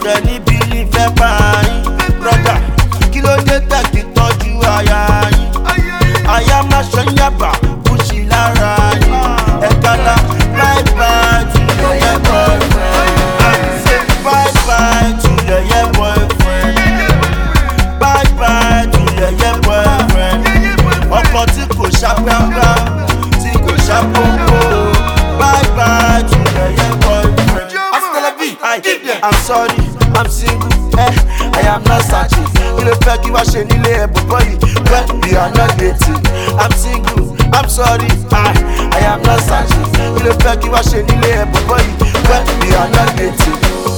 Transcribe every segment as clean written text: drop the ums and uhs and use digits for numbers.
tẹ níbi ìfẹ́ pa yín. Brother, kí ló dé tẹ̀ kí tọ́jú aya yín? Aya máa ṣe ń yàbá kú sí lára yín. Ẹ̀kálá bye bye to your yeah boyfriend. Bye bye to your yeah boyfriend. Bye bye to your yeah boyfriend. Ọkọ tí kò ṣàpẹ́ńpá, tí kò ṣàpọ́npọ́. Bye bye to your yeah boyfriend. I'm sorry, I'm single, I am not searching. You don't fẹ́ kí wá ṣe nílé ẹ̀ bọ̀bọ̀ yìí, when we are not dating. I'm single, I'm sorry, I am not searching. You don't fẹ́ kí wá ṣe nílé ẹ̀ bọ̀bọ̀ yìí, when we are not dating.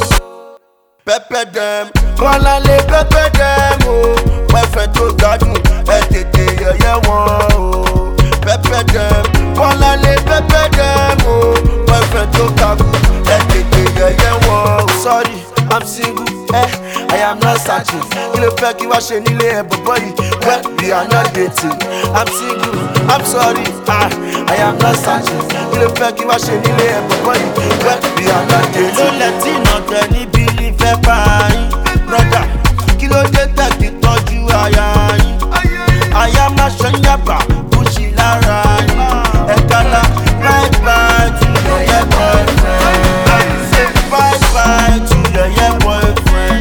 Pepper them, wọ́n lálé pepper them o. Pẹ́fẹ́ tó gbádùn, ẹ tètè yẹ̀yẹ́ wọn o. Pepper them, wọ́n lálé pepper them o. Pẹ́fẹ́ tó gbádùn, ẹ tètè yẹ̀yẹ́ wọn o. Sorry, I'm single, I am not searching. You don't fẹ́ kí wá ṣe nílé ẹ̀ bọ̀bọ̀ yìí, when we are not dating. I'm single, I'm sorry, I am not searching. You don't fẹ́ kí wá ṣe nílé ẹ̀ bọ̀bọ̀ yìí, when we are not dating. Ló lẹ́tí náà tẹ níbi ìfẹ́ pa yín. Brother, kí ló dé tẹ̀ kí tọ́jú aya yín? Aya máa ṣe ń yàbá kú sí lára yín. Ẹ̀kálá bye bye to your yeah boyfriend. Bye bye to your yeah boyfriend.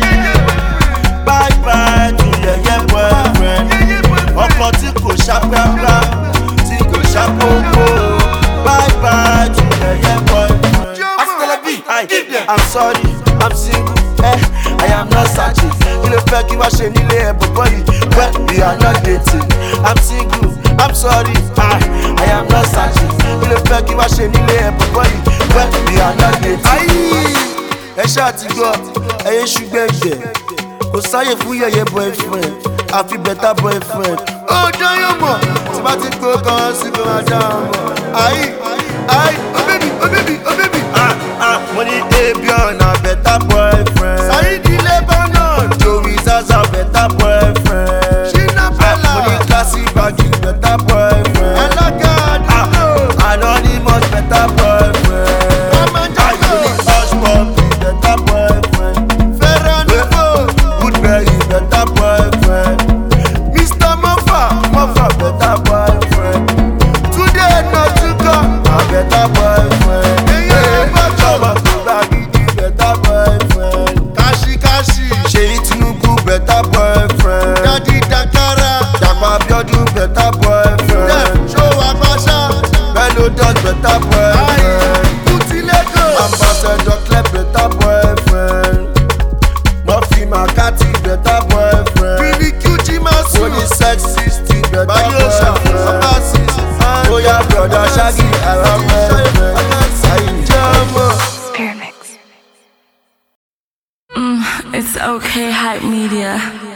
Bye bye to your yeah boyfriend. Ọkọ tí kò ṣàpẹ́ńpá, tí kò ṣàpọ́npọ́. Bye bye to your yeah boyfriend. I'm sorry, I'm single, I am not searching. You don't fẹ́ kí wá ṣe nílé ẹ̀ bọ̀bọ̀ yìí, when we are not dating. I'm single, I'm sorry, I am not searching. You don't fẹ́ kí wá ṣe nílé ẹ̀ bọ̀bọ̀ yìí, when we are not dating. Ẹ ṣáà ti gbọ́, ẹyẹ ṣùgbẹ́gbẹ́, kò sáyè fún yẹ̀yẹ́ boyfriend, àfi better boyfriend. Ó dáyọ̀ mọ̀, tí bá ti gbó kan sí kò máa dá ọmọ. Oh baby, oh baby, oh baby. Money Abion, a better boyfriend. Saidi Lebanon, Joey Zaza, better boyfriend. Shina Bella, money classy baggy, better boyfriend. Elagad, Anonymous, better boyfriend. Money Hush Puppy, better boyfriend. Ferranuvo, Goodberry, better boyfriend. Mr. Moffa, better boyfriend. Today not to come, a better boyfriend. Better boyfriend. Daddy Dakara, Dagba Abiodun, better boyfriend. Show Abasha, Bello Dot, better boyfriend. Putilego, Ambassador Clef, better boyfriend. Murphy Makati, better boyfriend. Billy Cutie Masu, Only Sex 60, better boyfriend. Oya brother Shaggy, I love boyfriend. It's okay, hype media.